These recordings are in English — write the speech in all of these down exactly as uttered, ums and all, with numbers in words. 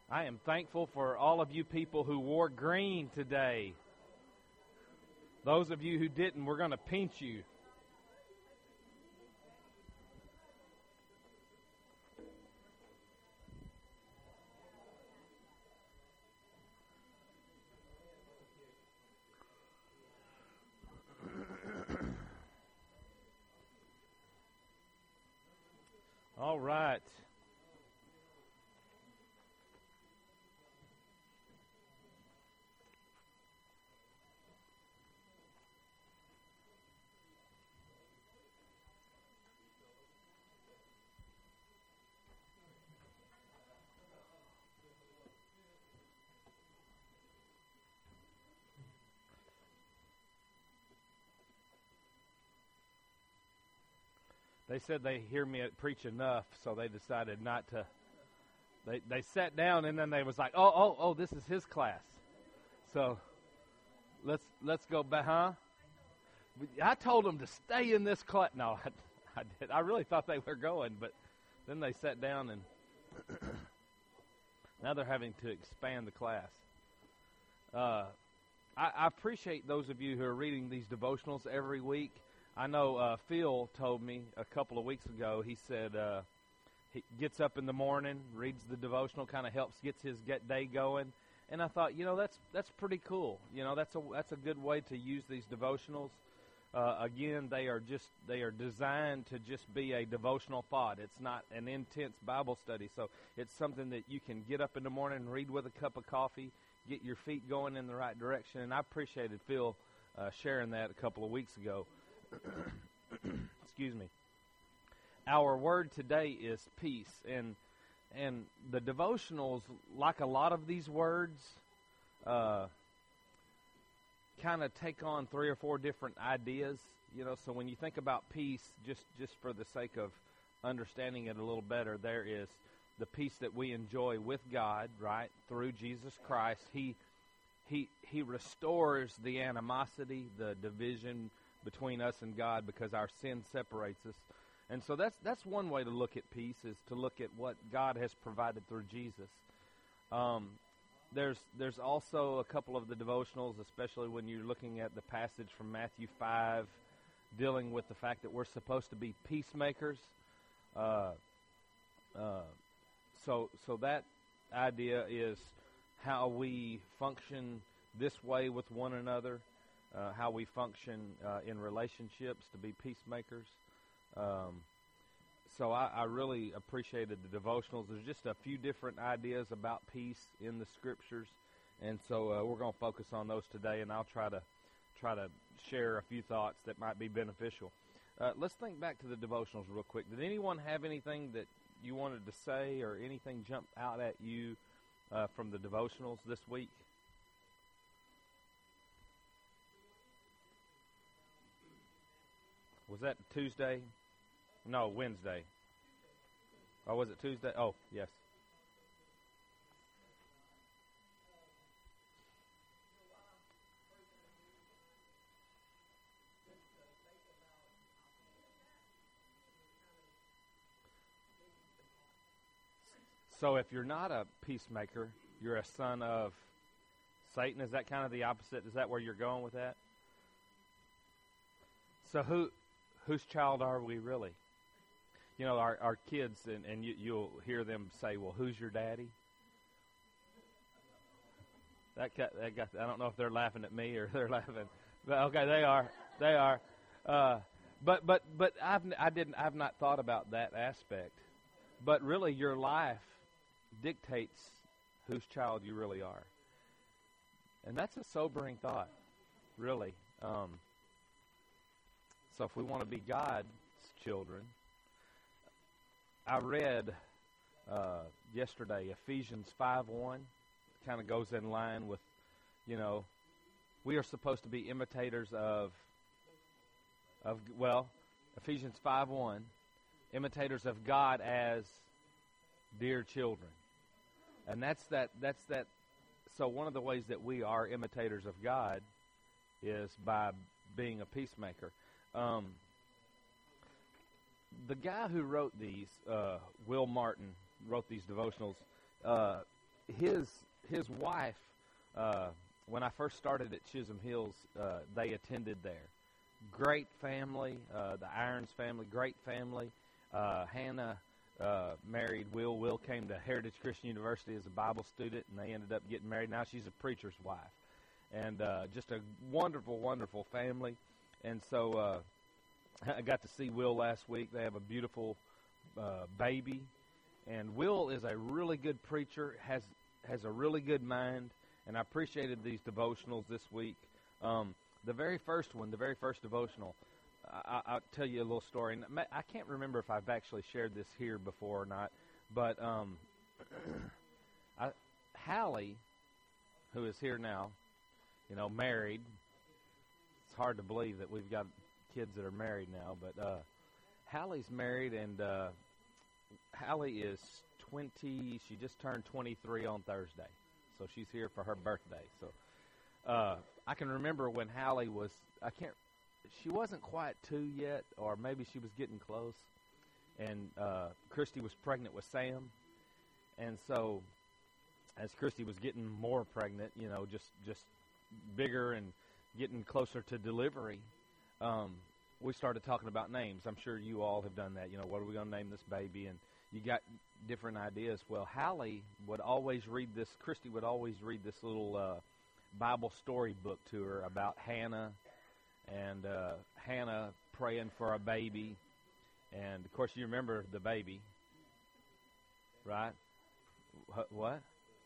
I am thankful for all of you people who wore green today. Those of you who didn't, we're going to pinch you. All right. They said they hear me preach enough, so they decided not to. They they sat down and then they was like, oh oh oh, this is his class, so let's let's go back, huh? I told them to stay in this class. No, I, I did. I really thought they were going, but then they sat down and now they're having to expand the class. Uh, I, I appreciate those of you who are reading these devotionals every week. I know uh, Phil told me a couple of weeks ago, he said uh, he gets up in the morning, reads the devotional, kind of helps, gets his get day going. And I thought, you know, that's that's pretty cool. You know, that's a that's a good way to use these devotionals. Uh, again, they are just they are designed to just be a devotional thought. It's not an intense Bible study. So it's something that you can get up in the morning and read with a cup of coffee, get your feet going in the right direction. And I appreciated Phil uh, sharing that a couple of weeks ago. Excuse me. Our word today is peace, and and the devotionals, like a lot of these words, uh, kind of take on three or four different ideas. You know, so when you think about peace, just just for the sake of understanding it a little better, there is the peace that we enjoy with God, right, through Jesus Christ. He he he restores the animosity, the division between us and God, because our sin separates us. And so that's that's one way to look at peace, is to look at what God has provided through Jesus. Um, there's there's also a couple of the devotionals, especially when you're looking at the passage from Matthew five, dealing with the fact that we're supposed to be peacemakers. Uh, uh, so so that idea is how we function this way with one another. Uh, how we function uh, in relationships to be peacemakers. Um, so I, I really appreciated the devotionals. There's just a few different ideas about peace in the Scriptures, and so uh, we're going to focus on those today, and I'll try to try to share a few thoughts that might be beneficial. Uh, let's think back to the devotionals real quick. Did anyone have anything that you wanted to say, or anything jump out at you uh, from the devotionals this week? Was that Tuesday? No, Wednesday. Or was it Tuesday? Oh, yes. So if you're not a peacemaker, you're a son of Satan. Is that kind of the opposite? Is that where you're going with that? So who... Whose child are we really? You know, our, our kids, and, and you, you'll hear them say, well, who's your daddy? That got, that got, I don't know if they're laughing at me or they're laughing. But okay, they are. They are. Uh, but but but I've I didn't I've not thought about that aspect. But really, your life dictates whose child you really are, and that's a sobering thought, really. Um, So if we want to be God's children, I read uh, yesterday Ephesians five one. Kind of goes in line with, you know, we are supposed to be imitators of, of well, Ephesians five one, imitators of God as dear children. And that's that, that's that, so one of the ways that we are imitators of God is by being a peacemaker. Um, the guy who wrote these, uh, Will Martin, wrote these devotionals. Uh, his his wife, uh, when I first started at Chisholm Hills, uh, they attended there. Great family, uh, the Irons family, great family. Uh, Hannah uh, married Will. Will came to Heritage Christian University as a Bible student, and they ended up getting married. Now she's a preacher's wife. And uh, just a wonderful, wonderful family. And so uh, I got to see Will last week. They have a beautiful uh, baby. And Will is a really good preacher, has has a really good mind, and I appreciated these devotionals this week. Um, the very first one, the very first devotional, I, I'll tell you a little story. And I can't remember if I've actually shared this here before or not, but um, I, Hallie, who is here now, you know, married. It's hard to believe that we've got kids that are married now, but uh, Hallie's married, and uh, Hallie is twenty. She just turned twenty-three on Thursday, so she's here for her birthday. So uh, I can remember when Hallie was. I can't. She wasn't quite two yet, or maybe she was getting close. And uh, Christy was pregnant with Sam, and so as Christy was getting more pregnant, you know, just just bigger and getting closer to delivery, um, we started talking about names. I'm sure you all have done that. You know, what are we going to name this baby? And you got different ideas. Well, Hallie would always read this, Christy would always read this little uh, Bible story book to her about Hannah and uh, Hannah praying for a baby. And, of course, you remember the baby, right? Wh- what?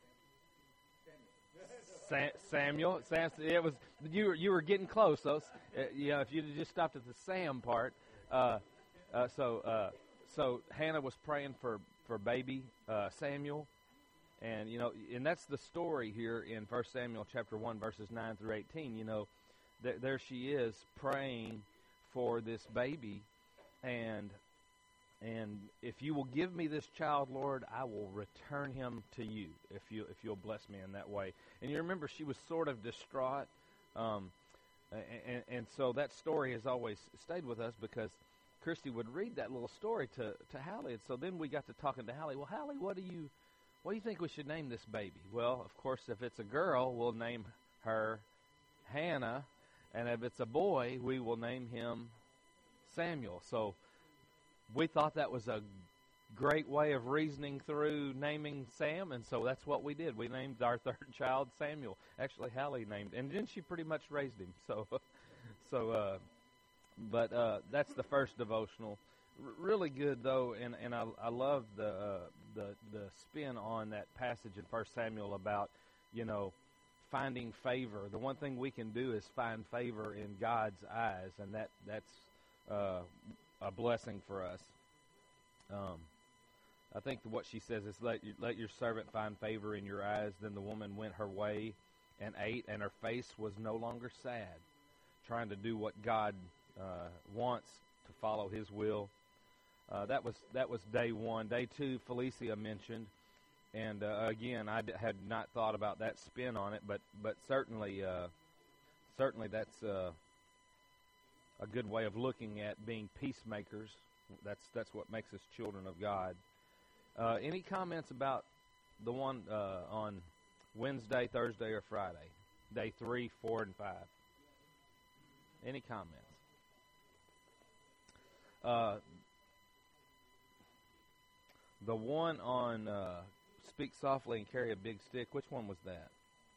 Sam, Samuel. Sam, it was you. Were, you were getting close, though. Uh, you know, if you'd have just stopped at the Sam part. Uh, uh, so, uh, so Hannah was praying for for baby uh, Samuel, and you know, and that's the story here in First Samuel chapter one, verses nine through eighteen. You know, th- there she is praying for this baby, and and if you will give me this child, Lord, I will return him to you. If you if you'll bless me in that way. And you remember she was sort of distraught, um, and, and so that story has always stayed with us because Christy would read that little story to to Hallie. And so then we got to talking to Hallie. Well, Hallie, what do you what do you think we should name this baby? Well, of course, if it's a girl, we'll name her Hannah, and if it's a boy, we will name him Samuel. So we thought that was a great way of reasoning through naming Sam, and so that's what we did. We named our third child Samuel. Actually, Hallie named, and then she pretty much raised him. So, so, uh, but uh, that's the first devotional. R- really good though, and and I, I love the uh, the the spin on that passage in First Samuel about, you know, finding favor. The one thing we can do is find favor in God's eyes, and that that's uh, a blessing for us. Um, I think what she says is, let, you, let your servant find favor in your eyes. Then the woman went her way and ate, and her face was no longer sad, trying to do what God uh, wants, to follow his will. Uh, that was that was day one. Day two, Felicia mentioned, and uh, again, I d- had not thought about that spin on it, but but certainly uh, certainly that's uh, a good way of looking at being peacemakers. That's that's what makes us children of God. Uh, any comments about the one uh, on Wednesday, Thursday, or Friday? Day three, four, and five. Any comments? Uh, the one on uh, speak softly and carry a big stick, which one was that?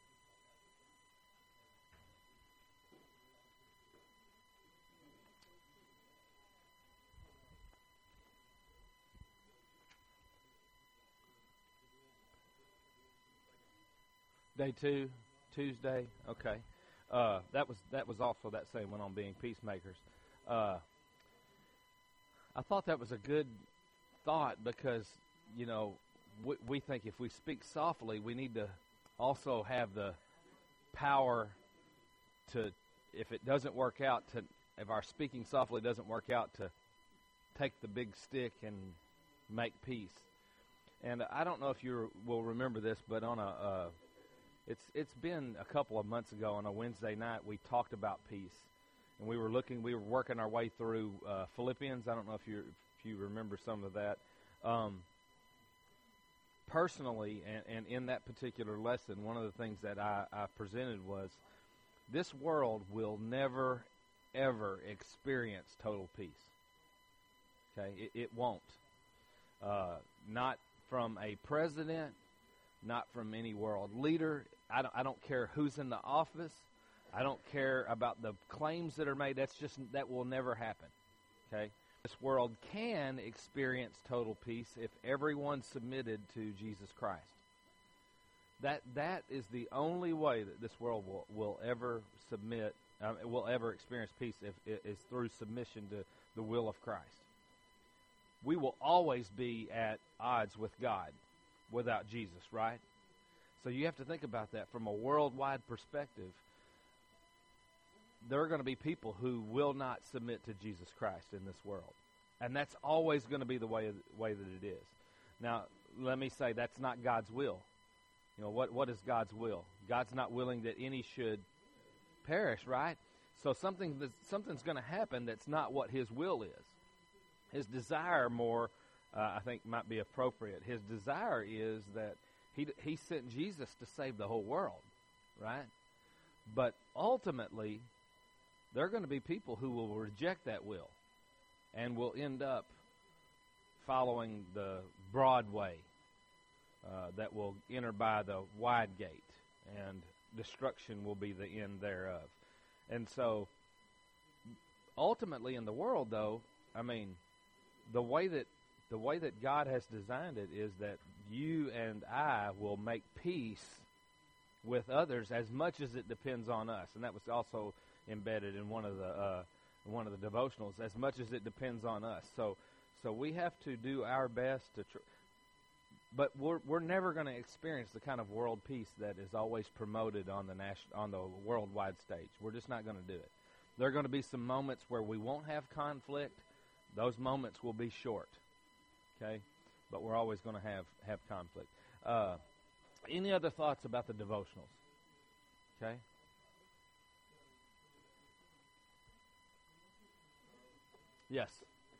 Day two, Tuesday. Okay, uh, that was that was also that same one on being peacemakers. Uh, I thought that was a good thought because, you know, we, we think if we speak softly, we need to also have the power to, if it doesn't work out, to if our speaking softly doesn't work out, to take the big stick and make peace. And I don't know if you will remember this, but on a uh, It's it's been a couple of months ago on a Wednesday night we talked about peace, and we were looking we were working our way through uh, Philippians. I don't know if you if you remember some of that, um, personally, and, and in that particular lesson, one of the things that I, I presented was this world will never, ever experience total peace. Okay, it, it won't. Uh, not from a president, not from any world leader. I don't, I don't care who's in the office. I don't care about the claims that are made. That's just, that will never happen. Okay? This world can experience total peace if everyone submitted to Jesus Christ. That that is the only way that this world will, will ever submit, um, will ever experience peace if it is through submission to the will of Christ. We will always be at odds with God without Jesus, right? So you have to think about that from a worldwide perspective. There are going to be people who will not submit to Jesus Christ in this world. And that's always going to be the way, way that it is. Now, let me say that's not God's will. You know, what what is God's will? God's not willing that any should perish, right? So something that's, something's going to happen that's not what His will is. His desire more, uh, I think, might be appropriate. His desire is that he, he sent Jesus to save the whole world, right? But ultimately, there are going to be people who will reject that will and will end up following the broad way uh, that will enter by the wide gate, and destruction will be the end thereof. And so, ultimately in the world, though, I mean, the way that the way that God has designed it is that you and I will make peace with others as much as it depends on us, and that was also embedded in one of the uh, one of the devotionals. As much as it depends on us, so so we have to do our best to. Tr- but we're we're never going to experience the kind of world peace that is always promoted on the national on the worldwide stage. We're just not going to do it. There are going to be some moments where we won't have conflict. Those moments will be short, okay? But we're always going to have have conflict. Uh, any other thoughts about the devotionals? Okay. Yes.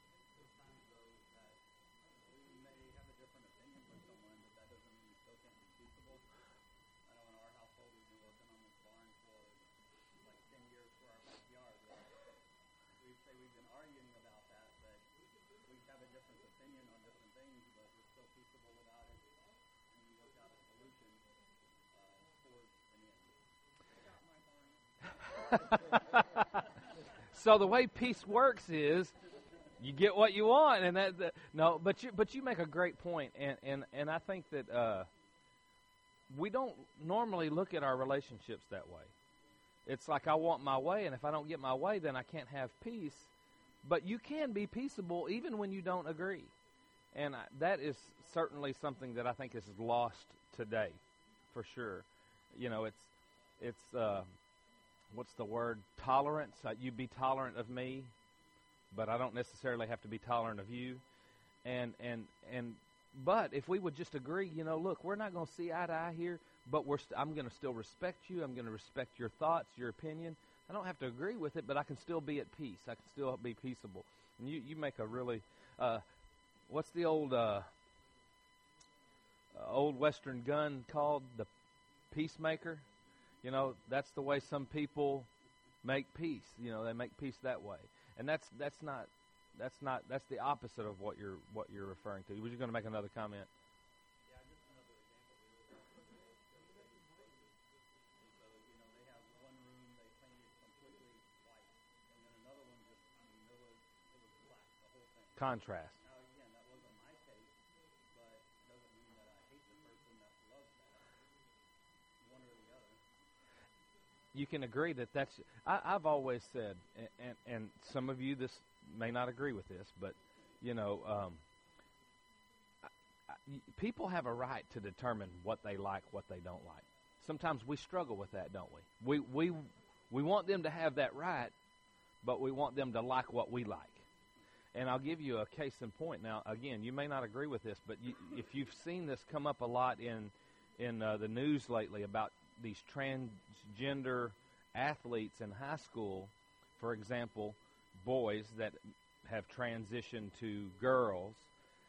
So the way peace works is you get what you want, and that, that no, but you but you make a great point, and and, and I think that uh, we don't normally look at our relationships that way. It's like I want my way, and if I don't get my way, then I can't have peace. But you can be peaceable even when you don't agree, and I, that is certainly something that I think is lost today, for sure. You know, it's it's. Uh, What's the word? Tolerance. Uh, you be tolerant of me, but I don't necessarily have to be tolerant of you. And and and, but if we would just agree, you know, look, we're not going to see eye to eye here, but we're st- I'm going to still respect you. I'm going to respect your thoughts, your opinion. I don't have to agree with it, but I can still be at peace. I can still be peaceable. And you, you make a really, uh, what's the old uh, uh, old Western gun called? The Peacemaker. You know, that's the way some people make peace. You know, they make peace that way, and that's that's not that's not that's the opposite of what you're what you're referring to. Was you going to make another comment? Yeah, just another example. So you know, they have one room they painted completely white, and then another one just I mean, it was it was black, the whole thing. Contrast. Now again, that wasn't my case, but it doesn't mean that I hate the person that loves that. One or the other. You can agree that that's. I, I've always said, and, and and some of you this may not agree with this, but you know, um, I, I, people have a right to determine what they like, what they don't like. Sometimes we struggle with that, don't we? We we we want them to have that right, but we want them to like what we like. And I'll give you a case in point. Now, again, you may not agree with this, but you, if you've seen this come up a lot in in uh, the news lately about these transgender athletes in high school, for example, boys that have transitioned to girls,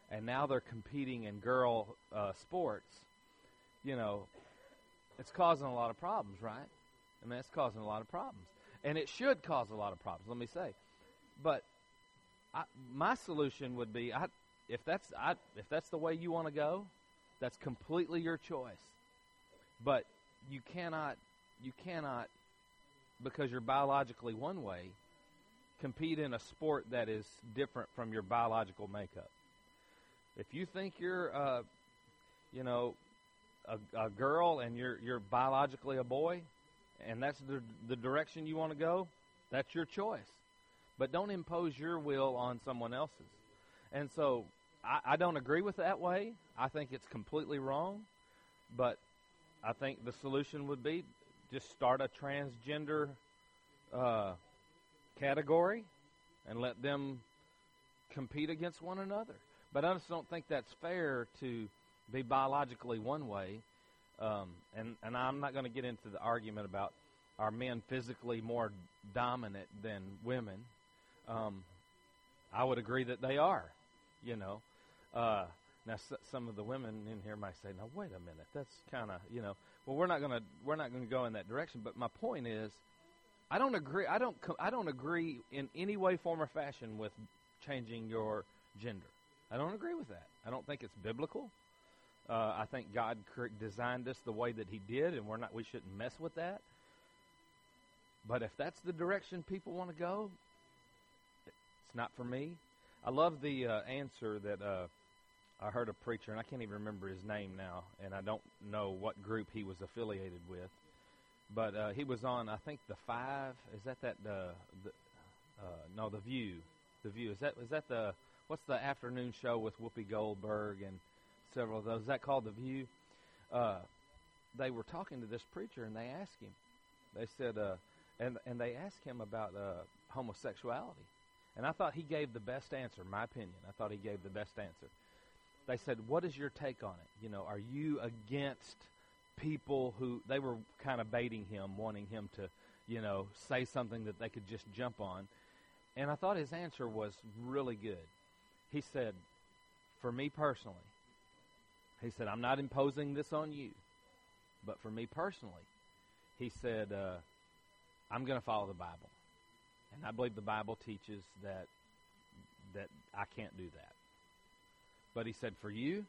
and now they're competing in girl uh, sports, you know, it's causing a lot of problems, right? I mean, it's causing a lot of problems. And it should cause a lot of problems, let me say. But I, my solution would be, I, if that's I, if that's the way you want to go, that's completely your choice. But you cannot, you cannot, because you're biologically one way, compete in a sport that is different from your biological makeup. If you think you're, uh, you know, a, a girl and you're you're biologically a boy, and that's the the direction you want to go, that's your choice. But don't impose your will on someone else's. And so I, I don't agree with that way. I think it's completely wrong. But I think the solution would be just start a transgender uh, category and let them compete against one another. But I just don't think that's fair to be biologically one way. Um, and, and I'm not going to get into the argument about are men physically more dominant than women. Um, I would agree that they are, you know. Uh, now, s- some of the women in here might say, "No, wait a minute, that's kind of, you know." Well, we're not going to we're not going to go in that direction. But my point is, I don't agree. I don't. Co- I don't agree in any way, form, or fashion with changing your gender. I don't agree with that. I don't think it's biblical. Uh, I think God cr- designed us the way that He did, and we're not. We shouldn't mess with that. But if that's the direction people want to go, it's not for me. I love the uh, answer that uh, I heard a preacher, and I can't even remember his name now, and I don't know what group he was affiliated with. But uh, he was on, I think, The Five. Is that that uh, the uh, no The View? The View is that is that the what's the afternoon show with Whoopi Goldberg and several of those? Is that called The View? Uh, they were talking to this preacher, and they asked him. They said, uh, and and they asked him about uh, homosexuality, and I thought he gave the best answer. In my opinion, I thought he gave the best answer. They said, "What is your take on it? You know, are you against people who?" They were kind of baiting him, wanting him to, you know, say something that they could just jump on. And I thought his answer was really good. He said, "For me personally," he said, "I'm not imposing this on you, but for me personally," he said, uh, "I'm going to follow the Bible, and I believe the Bible teaches that that I can't do that." But he said, "For you,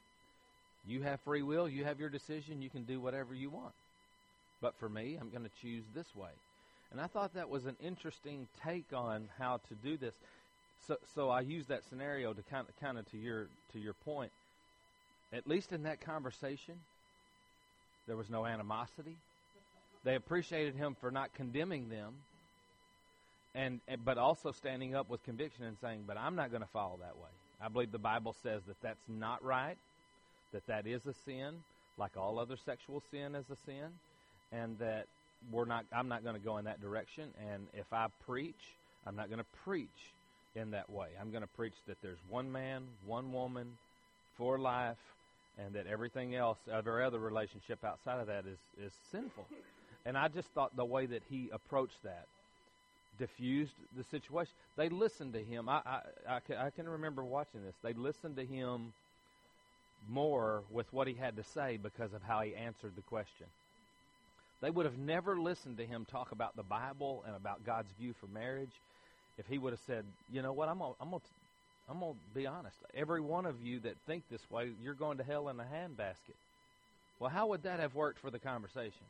you have free will, you have your decision, you can do whatever you want. But for me, I'm going to choose this way." And I thought that was an interesting take on how to do this. So, so I used that scenario to kind of, kind of to your to your point. At least in that conversation, there was no animosity. They appreciated him for not condemning them, and, and but also standing up with conviction and saying, "But I'm not going to follow that way. I believe the Bible says that that's not right, that that is a sin, like all other sexual sin is a sin, and that we're not. I'm not going to go in that direction. And if I preach, I'm not going to preach in that way. I'm going to preach that there's one man, one woman, for life, and that everything else, every other relationship outside of that is, is sinful." And I just thought the way that he approached that diffused the situation. They listened to him. I, I, I, can, I can remember watching this. They listened to him more with what he had to say because of how he answered the question. They would have never listened to him talk about the Bible and about God's view for marriage if he would have said, "You know what, I'm gonna, I'm gonna, I'm gonna be honest. Every one of you that think this way, you're going to hell in a handbasket." Well, how would that have worked for the conversation?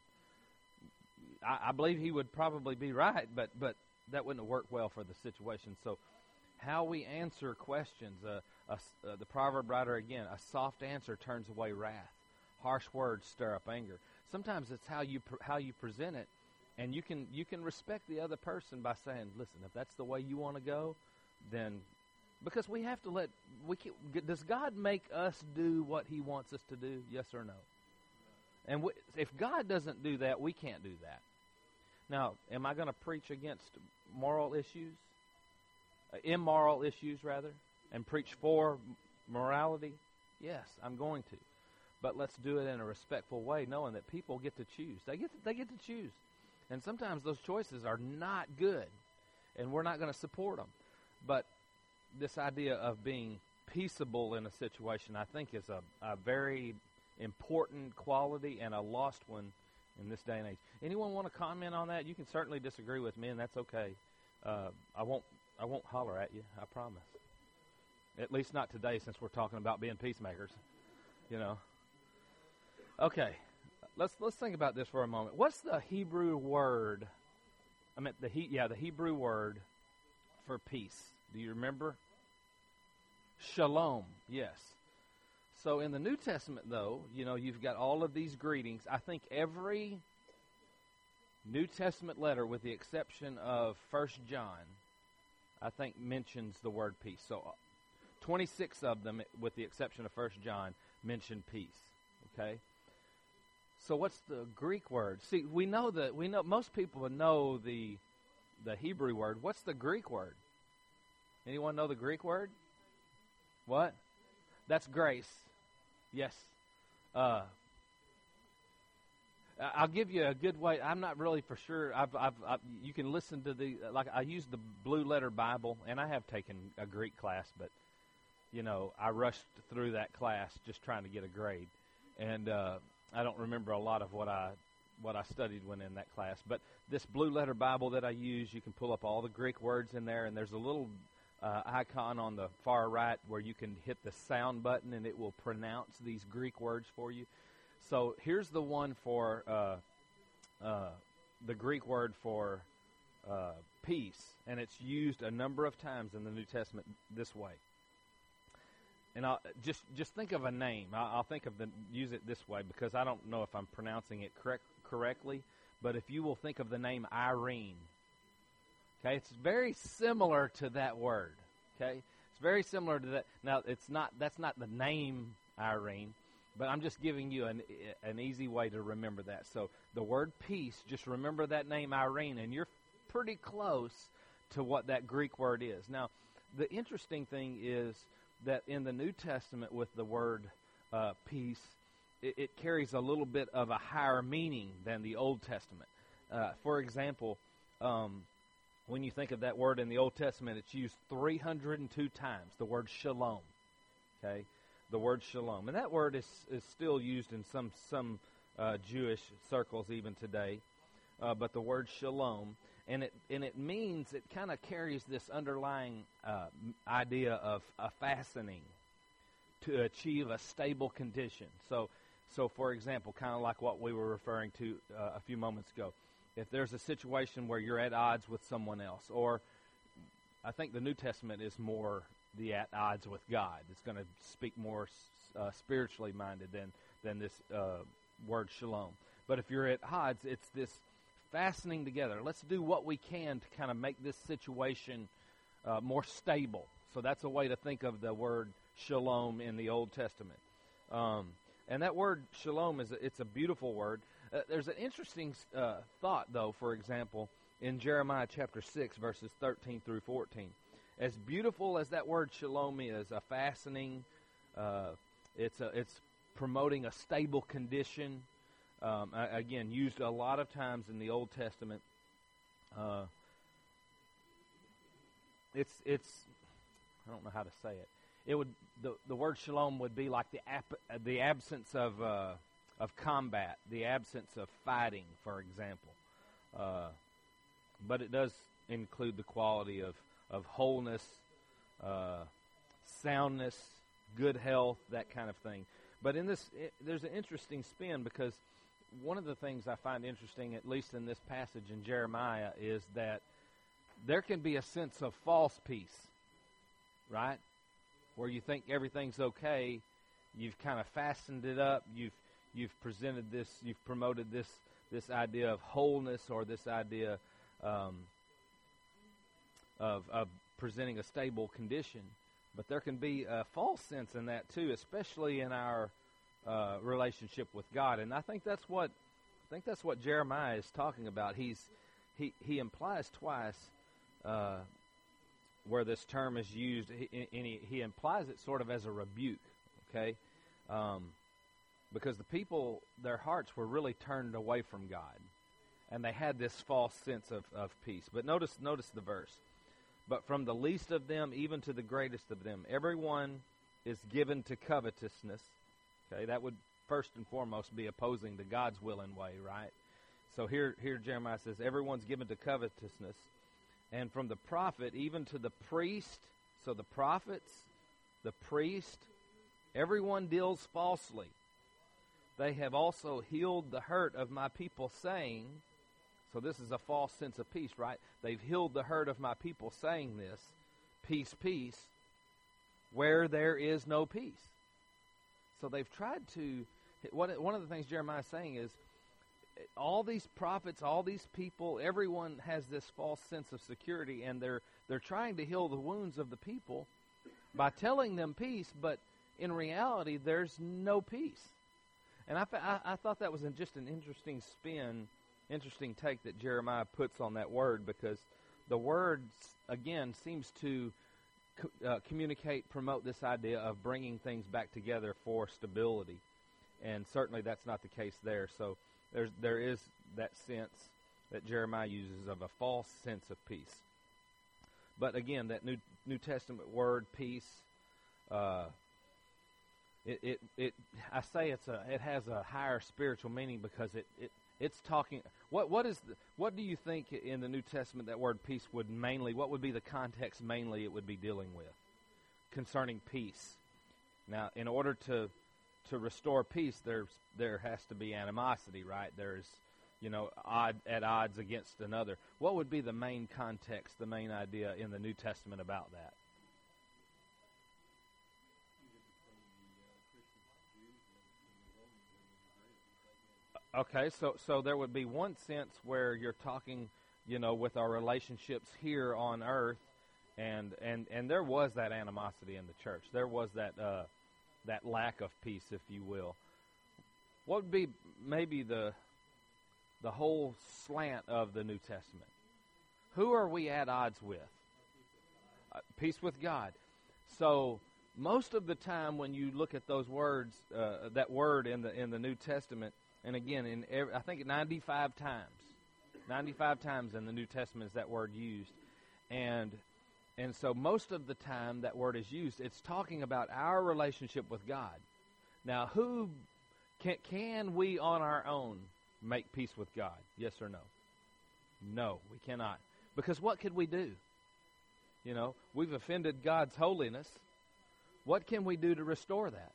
I, I believe he would probably be right, but but that wouldn't have worked well for the situation. So how we answer questions, uh, uh, uh, the proverb writer, again, a soft answer turns away wrath. Harsh words stir up anger. Sometimes it's how you pr- how you present it, and you can you can respect the other person by saying, "Listen, if that's the way you want to go, then," because we have to let we can, does God make us do what He wants us to do? Yes or no? And we, if God doesn't do that, we can't do that. Now, am I going to preach against moral issues, uh, immoral issues rather, and preach for morality? Yes, I'm going to. But let's do it in a respectful way, knowing that people get to choose. They get to, they get to choose. And sometimes those choices are not good, and we're not going to support them. But this idea of being peaceable in a situation, I think, is a, a very important quality and a lost one in this day and age. Anyone want to comment on that? You can certainly disagree with me, and that's okay. Uh, I won't. I won't holler at you. I promise. At least not today, since we're talking about being peacemakers. You know. Okay, let's let's think about this for a moment. What's the Hebrew word? I mean, the he, yeah, the Hebrew word for peace. Do you remember? Shalom. Yes. So in the New Testament, though, you know, you've got all of these greetings. I think every New Testament letter, with the exception of First John, I think mentions the word peace. So uh, twenty-six of them, with the exception of First John, mention peace. Okay? So what's the Greek word? See, we know that we know most people know the the Hebrew word. What's the Greek word? Anyone know the Greek word? What? That's grace. Yes. Uh, I'll give you a good way. I'm not really for sure. I've, I've, I've, you can listen to the, like I use the Blue Letter Bible, and I have taken a Greek class, but, you know, I rushed through that class just trying to get a grade. And uh, I don't remember a lot of what I what I studied when in that class. But this Blue Letter Bible that I use, you can pull up all the Greek words in there, and there's a little Uh, icon on the far right where you can hit the sound button and it will pronounce these Greek words for you. So here's the one for uh, uh, the Greek word for uh, peace, and it's used a number of times in the New Testament this way. And I'll just just think of a name. I'll, I'll think of the use it this way because I don't know if I'm pronouncing it correct correctly. But if you will think of the name Irene. Okay, it's very similar to that word. Okay, it's very similar to that. Now, it's not. That's not the name Irene, but I'm just giving you an an easy way to remember that. So the word peace, just remember that name Irene, and you're pretty close to what that Greek word is. Now, the interesting thing is that in the New Testament, with the word uh, peace, it, it carries a little bit of a higher meaning than the Old Testament. Uh, for example. Um, When you think of that word in the Old Testament, it's used three hundred two times, the word shalom. Okay? The word shalom. And that word is, is still used in some, some uh, Jewish circles even today. Uh, but the word shalom, and it and it means, it kind of carries this underlying uh, idea of a fastening to achieve a stable condition. So, so for example, kind of like what we were referring to uh, a few moments ago. If there's a situation where you're at odds with someone else, or I think the New Testament is more the at odds with God. It's going to speak more uh, spiritually minded than, than this uh, word shalom. But if you're at odds, it's this fastening together. Let's do what we can to kind of make this situation uh, more stable. So that's a way to think of the word shalom in the Old Testament. Um, and that word shalom, is a, it's a beautiful word. Uh, there's an interesting uh, thought, though, for example, in Jeremiah chapter six, verses thirteen through fourteen. As beautiful as that word shalom is, a fastening, uh, it's, a, it's promoting a stable condition, um, I, again, used a lot of times in the Old Testament. Uh, it's, it's, I don't know how to say it. It would, the, the word shalom would be like the, ap- the absence of... Uh, of combat, the absence of fighting, for example. Uh, but it does include the quality of, of wholeness, uh, soundness, good health, that kind of thing. But in this, it, there's an interesting spin, because one of the things I find interesting, at least in this passage in Jeremiah, is that there can be a sense of false peace, right? Where you think everything's okay, you've kind of fastened it up, you've You've presented this, you've promoted this this idea of wholeness, or this idea um, of, of presenting a stable condition. But there can be a false sense in that too, especially in our uh, relationship with God. And I think that's what I think that's what Jeremiah is talking about. He's he he implies twice uh, where this term is used, and he, he implies it sort of as a rebuke. Okay. Um, Because the people, their hearts were really turned away from God. And they had this false sense of, of peace. But notice notice the verse. But from the least of them, even to the greatest of them, everyone is given to covetousness. Okay, that would first and foremost be opposing to God's will and way, right? So here, here Jeremiah says, everyone's given to covetousness. And from the prophet, even to the priest, so the prophets, the priest, everyone deals falsely. They have also healed the hurt of my people, saying, so this is a false sense of peace, right? They've healed the hurt of my people, saying this, peace, peace, where there is no peace. So they've tried to, what, one of the things Jeremiah is saying is, all these prophets, all these people, everyone has this false sense of security, and they're they're trying to heal the wounds of the people by telling them peace, but in reality, there's no peace. And I, I, I thought that was just an interesting spin, interesting take that Jeremiah puts on that word, because the word, again, seems to uh, communicate, promote this idea of bringing things back together for stability. And certainly that's not the case there. So There's, there is that sense that Jeremiah uses of a false sense of peace. But again, that New New Testament word, peace, uh, it, it it I say it's a it has a higher spiritual meaning because it, it it's talking. What what is the, what do you think in the New Testament that word peace would mainly? What would be the context mainly it would be dealing with concerning peace? Now, in order to To restore peace, there's there has to be animosity, right? There's, you know, odd at odds against another. What would be the main context, the main idea in the New Testament about that? Okay, so so there would be one sense where you're talking, you know, with our relationships here on earth, and and and there was that animosity in the church. There was that. Uh, that lack of peace, if you will. What would be maybe the the whole slant of the New Testament? Who are we at odds with? Uh, peace with God. So most of the time when you look at those words, uh, that word in the in the New Testament, and again, in every, I think ninety-five times, ninety-five times in the New Testament is that word used, and And so most of the time that word is used, it's talking about our relationship with God. Now, who can, can we on our own make peace with God? Yes or no? No, we cannot. Because what could we do? You know, we've offended God's holiness. What can we do to restore that?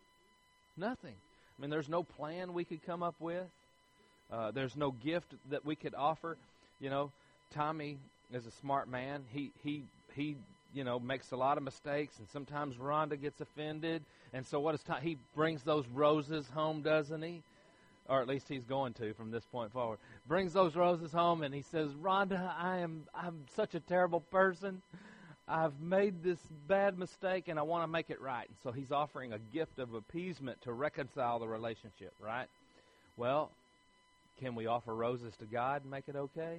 Nothing. I mean, there's no plan we could come up with. Uh, there's no gift that we could offer. You know, Tommy is a smart man. He he he you know makes a lot of mistakes, and sometimes Rhonda gets offended. And so what is Tom? He brings those roses home, doesn't he? Or at least he's going to from this point forward. Brings those roses home, and he says, "Rhonda, I am I'm such a terrible person. I've made this bad mistake, and I want to make it right." And so he's offering a gift of appeasement to reconcile the relationship, right? Well, can we offer roses to God and make it okay?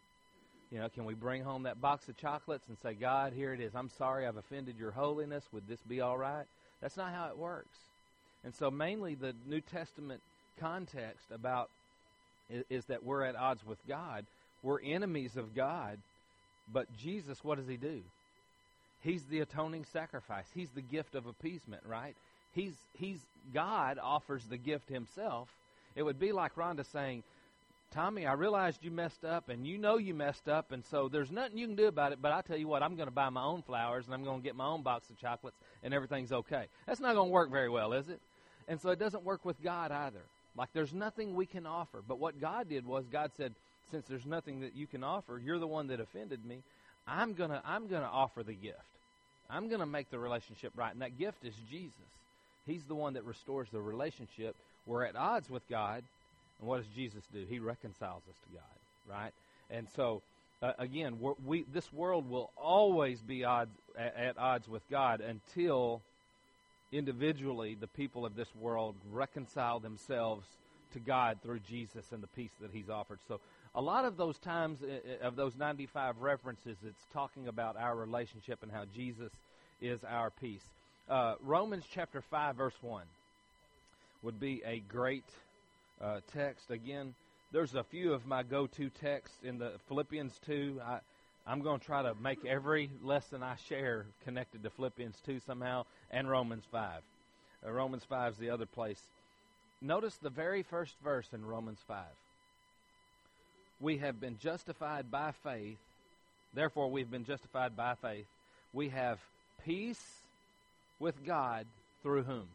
You know, can we bring home that box of chocolates and say, "God, here it is. I'm sorry I've offended your holiness. Would this be all right?" That's not how it works. And so mainly the New Testament context about is, is that we're at odds with God. We're enemies of God. But Jesus, what does he do? He's the atoning sacrifice. He's the gift of appeasement, right? He's he's God offers the gift himself. It would be like Rhonda saying, "Tommy, I realized you messed up, and you know you messed up, and so there's nothing you can do about it, but I tell you what, I'm going to buy my own flowers, and I'm going to get my own box of chocolates, and everything's okay." That's not going to work very well, is it? And so it doesn't work with God either. Like, there's nothing we can offer. But what God did was, God said, since there's nothing that you can offer, you're the one that offended me, I'm going to I'm going to offer the gift. I'm going to make the relationship right, and that gift is Jesus. He's the one that restores the relationship. We're at odds with God. And what does Jesus do? He reconciles us to God, right? And so, uh, again, we're, we this world will always be odds, at, at odds with God until individually the people of this world reconcile themselves to God through Jesus and the peace that he's offered. So a lot of those times, uh, of those ninety-five references, it's talking about our relationship and how Jesus is our peace. Uh, Romans chapter five, verse one would be a great Uh, text. Again, there's a few of my go-to texts in the Philippians two. I I'm going to try to make every lesson I share connected to Philippians two somehow and Romans five. Uh, Romans five is the other place. Notice the very first verse in Romans five. We have been justified by faith. Therefore, we've been justified by faith. We have peace with God through whom?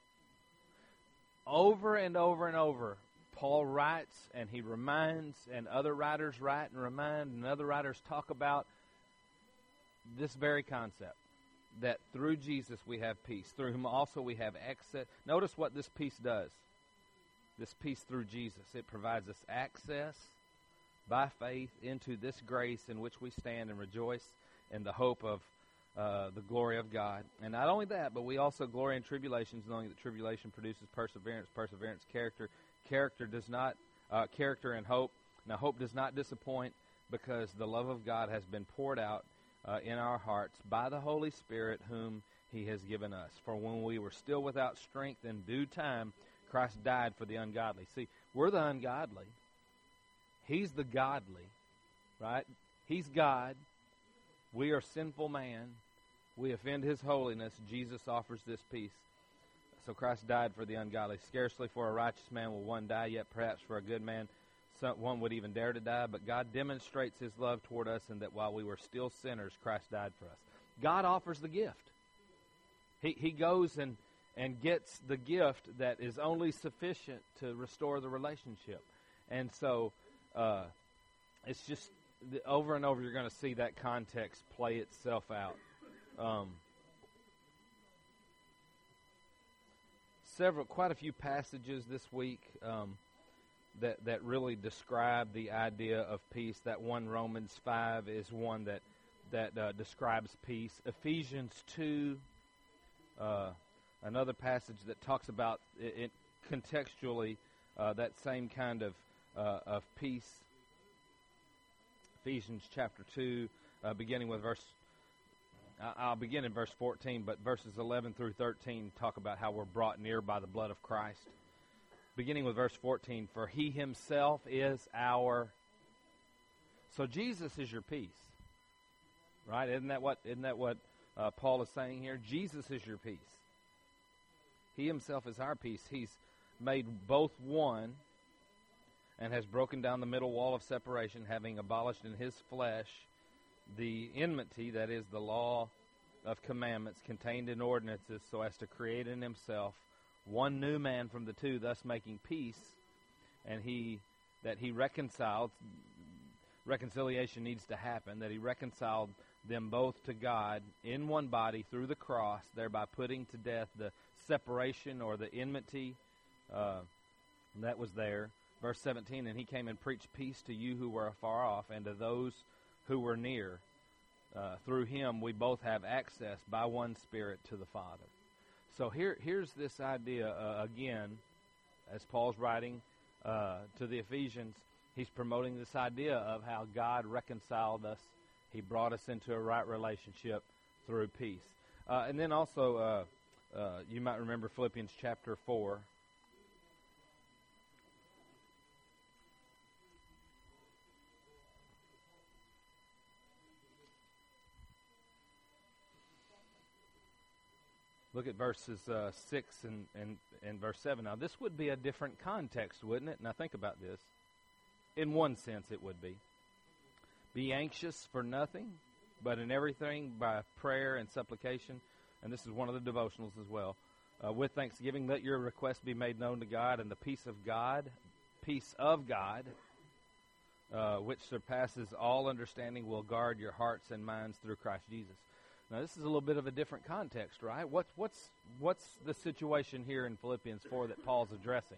Over and over and over, Paul writes and he reminds, and other writers write and remind, and other writers talk about this very concept, that through Jesus we have peace, through whom also we have access. Notice what this peace does. This peace through Jesus. It provides us access by faith into this grace in which we stand and rejoice in the hope of uh, the glory of God. And not only that, but we also glory in tribulations, knowing that tribulation produces perseverance, perseverance, character. Character does not, uh, character and hope. Now, hope does not disappoint, because the love of God has been poured out uh, in our hearts by the Holy Spirit whom He has given us. For when we were still without strength, in due time, Christ died for the ungodly. See, we're the ungodly. He's the godly, right? He's God. We are sinful man. We offend His holiness. Jesus offers this peace. So Christ died for the ungodly. Scarcely for a righteous man will one die, yet perhaps for a good man some, one would even dare to die. But God demonstrates His love toward us, in that while we were still sinners, Christ died for us. God offers the gift. He He goes and, and gets the gift that is only sufficient to restore the relationship. And so uh, it's just over and over you're going to see that context play itself out. Um Several, quite a few passages this week um, that that really describe the idea of peace. That one, Romans five, is one that that uh, describes peace. Ephesians two, uh, another passage that talks about it, it contextually uh, that same kind of uh, of peace. Ephesians chapter two, uh, beginning with verse. I'll begin in verse fourteen, but verses eleven through thirteen talk about how we're brought near by the blood of Christ. Beginning with verse fourteen, for He Himself is our... So Jesus is your peace, right? Isn't that what, isn't that what uh, Paul is saying here? Jesus is your peace. He Himself is our peace. He's made both one and has broken down the middle wall of separation, having abolished in His flesh the enmity, that is, the law of commandments contained in ordinances, so as to create in Himself one new man from the two, thus making peace, and he that he reconciled, reconciliation needs to happen, that He reconciled them both to God in one body through the cross, thereby putting to death the separation or the enmity uh, that was there. Verse seventeen, and He came and preached peace to you who were afar off, and to those who were near. Uh, through Him we both have access by one Spirit to the Father. So here, here's this idea, uh, again, as Paul's writing uh, to the Ephesians, he's promoting this idea of how God reconciled us. He brought us into a right relationship through peace. Uh, and then also, uh, uh, you might remember Philippians chapter four. Look at verses uh, six and, and, and verse seven. Now, this would be a different context, wouldn't it? Now, think about this. In one sense, it would be. Be anxious for nothing, but in everything by prayer and supplication. And this is one of the devotionals as well. Uh, with thanksgiving, let your requests be made known to God, and the peace of God, peace of God, uh, which surpasses all understanding, will guard your hearts and minds through Christ Jesus. Now, this is a little bit of a different context, right? What's what's what's the situation here in Philippians four that Paul's addressing?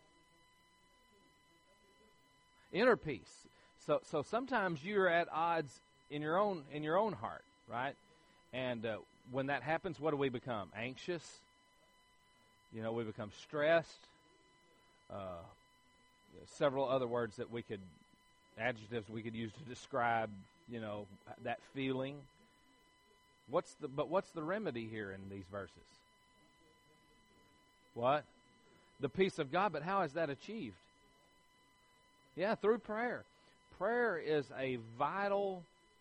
Inner peace. So so sometimes you're at odds in your own in your own heart, right? And uh, when that happens, what do we become? Anxious. You know, we become stressed. Uh, several other words that we could, adjectives we could use to describe, you know, that feeling. What's the but what's the remedy here in these verses? What? The peace of God. But how is that achieved? Yeah, through prayer. Prayer is a vital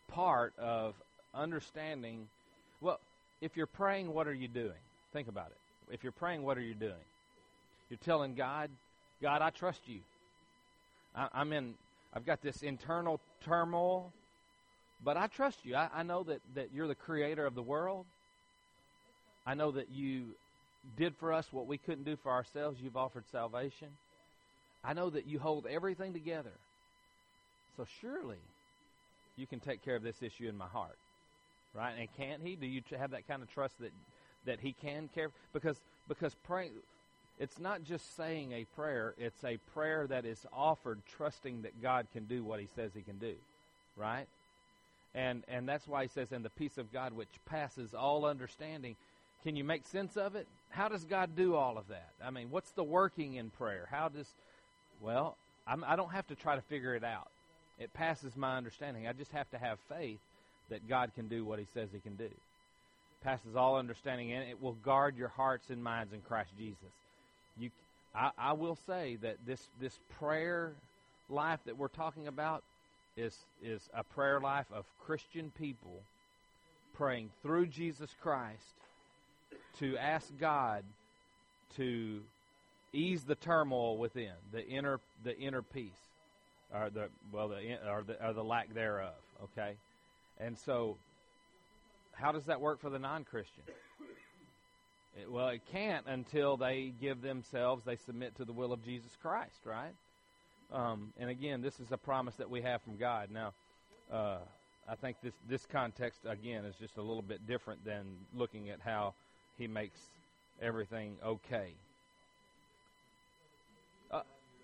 part of understanding. Well, if you're praying, what are you doing? Think about it. If you're praying, what are you doing? You're telling God, God, I trust you. I, I'm in, I've got this internal turmoil, but I trust you. I, I know that, that you're the creator of the world. I know that you did for us what we couldn't do for ourselves. You've offered salvation. I know that you hold everything together. So surely you can take care of this issue in my heart. Right? And can't he? Do you have that kind of trust that, that he can care? Because, because praying, it's not just saying a prayer. It's a prayer that is offered trusting that God can do what he says he can do. Right? And and that's why he says, and the peace of God which passes all understanding. Can you make sense of it? How does God do all of that? I mean, what's the working in prayer? How does, well, I'm, I don't have to try to figure it out. It passes my understanding. I just have to have faith that God can do what he says he can do. Passes all understanding, and it will guard your hearts and minds in Christ Jesus. You, I, I will say that this, this prayer life that we're talking about is, is a prayer life of Christian people praying through Jesus Christ to ask God to ease the turmoil within, the inner the inner peace, or the well the or the, or the lack thereof. Okay, and so how does that work for the non-Christian? It, well, it can't until they give themselves, they submit to the will of Jesus Christ, right? Um, and again, this is a promise that we have from God. Now, uh, I think this this context again is just a little bit different than looking at how he makes everything okay. Uh,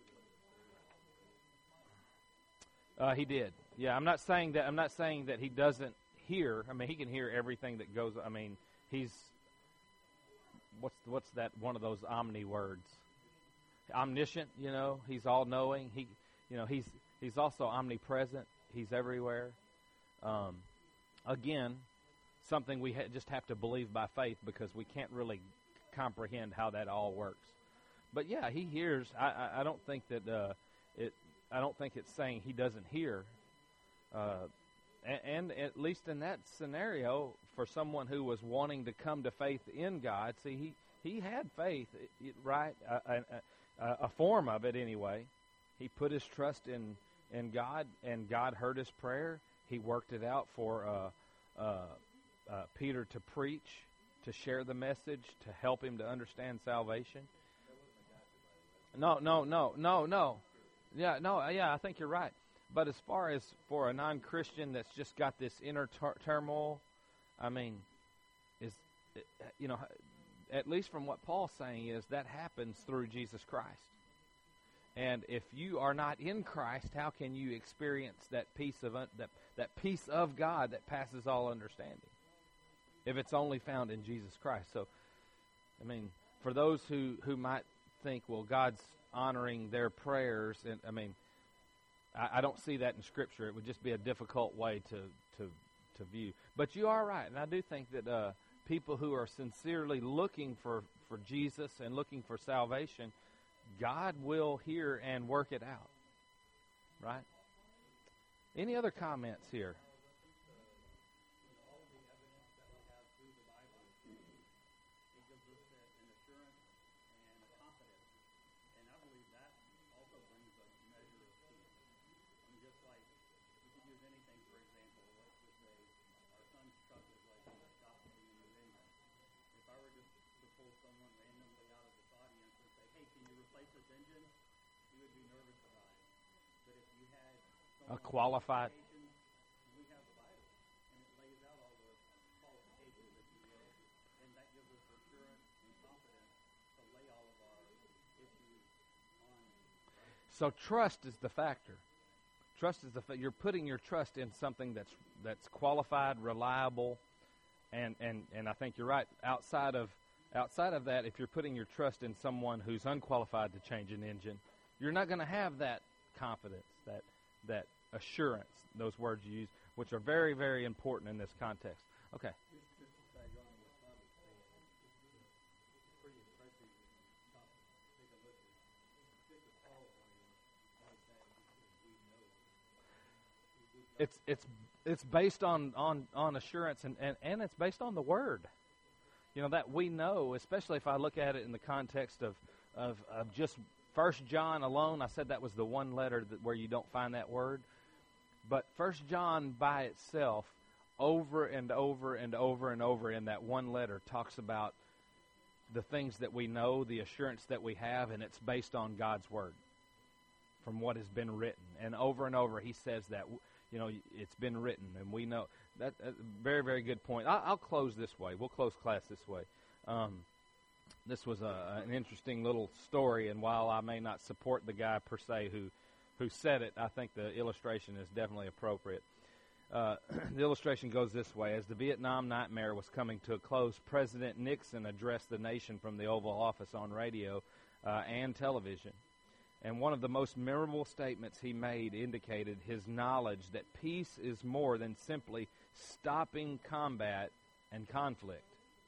uh, he did. Yeah, I'm not saying that. I'm not saying that he doesn't hear. I mean, he can hear everything that goes. I mean, he's what's what's that? One of those omni words. Omniscient. You know, he's all knowing. He, you know, he's he's also omnipresent. He's everywhere. Um, again. Something we ha- just have to believe by faith because we can't really comprehend how that all works. But yeah, he hears. I, I, I don't think that uh, it. I don't think it's saying he doesn't hear. Uh, and, and at least in that scenario, for someone who was wanting to come to faith in God, see, he he had faith, right? A, a, a form of it anyway. He put his trust in in God, and God heard his prayer. He worked it out for. Uh, uh, Uh, Peter to preach, to share the message, to help him to understand salvation. No, no, no, no, no. Yeah, no, yeah, I think you're right. But as far as for a non-Christian that's just got this inner tur- turmoil, I mean, is you know, at least from what Paul's saying is that happens through Jesus Christ. And if you are not in Christ, how can you experience that peace of un- that that peace of God that passes all understanding? If it's only found in Jesus Christ. So, I mean, for those who, who might think, well, God's honoring their prayers, and I mean, I, I don't see that in Scripture. It would just be a difficult way to, to, to view. But you are right, and I do think that uh, people who are sincerely looking for, for Jesus and looking for salvation, God will hear and work it out. Right? Any other comments here? This engine, you would be nervous about it. But if you had a qualified, we have the Bible, and it lays out all the qualifications, if you will, and that gives us assurance and confidence to lay all of our issues on. So trust is the factor. Trust is the fa- you're putting your trust in something that's that's qualified, reliable, and and and I think you're right. Outside of Outside of that, if you're putting your trust in someone who's unqualified to change an engine, you're not going to have that confidence, that that assurance, those words you use, which are very, very important in this context. Okay. Just, just to tag on what Bob was saying, it's pretty impressive. Take a look at particular Paul like that. We know. It's it's it's based on, on, on assurance, and, and, and it's based on the Word. You know, that we know, especially if I look at it in the context of, of, of just First John alone. I said that was the one letter that where you don't find that word. But First John by itself, over and over and over and over in that one letter, talks about the things that we know, the assurance that we have, and it's based on God's Word from what has been written. And over and over he says that, you know, it's been written, and we know. That, that's a very, very good point. I'll, I'll close this way. We'll close class this way. Um, this was a, an interesting little story, and while I may not support the guy per se who, who said it, I think the illustration is definitely appropriate. Uh, the illustration goes this way. As the Vietnam nightmare was coming to a close, President Nixon addressed the nation from the Oval Office on radio uh, and television. And one of the most memorable statements he made indicated his knowledge that peace is more than simply stopping combat and conflict.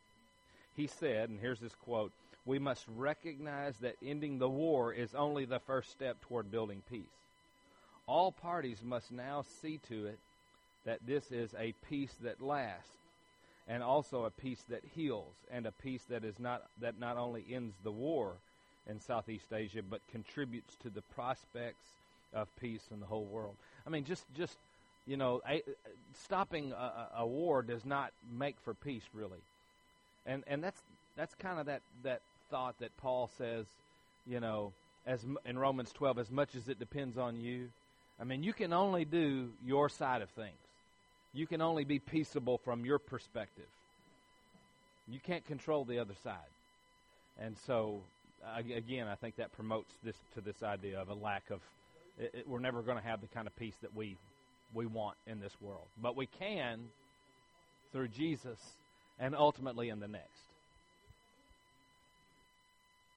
He said, and here's his quote, "We must recognize that ending the war is only the first step toward building peace. All parties must now see to it that this is a peace that lasts, and also a peace that heals, and a peace that is not that not only ends the war in Southeast Asia, but contributes to the prospects of peace in the whole world." I mean, just, just you know, a, stopping a, a war does not make for peace, really. And and that's that's kind of that, that thought that Paul says, you know, as in Romans twelve, as much as it depends on you. I mean, you can only do your side of things. You can only be peaceable from your perspective. You can't control the other side. And so, uh, again, I think that promotes this to this idea of a lack of, it, it, we're never going to have the kind of peace that we we want in this world. But we can through Jesus and ultimately in the next.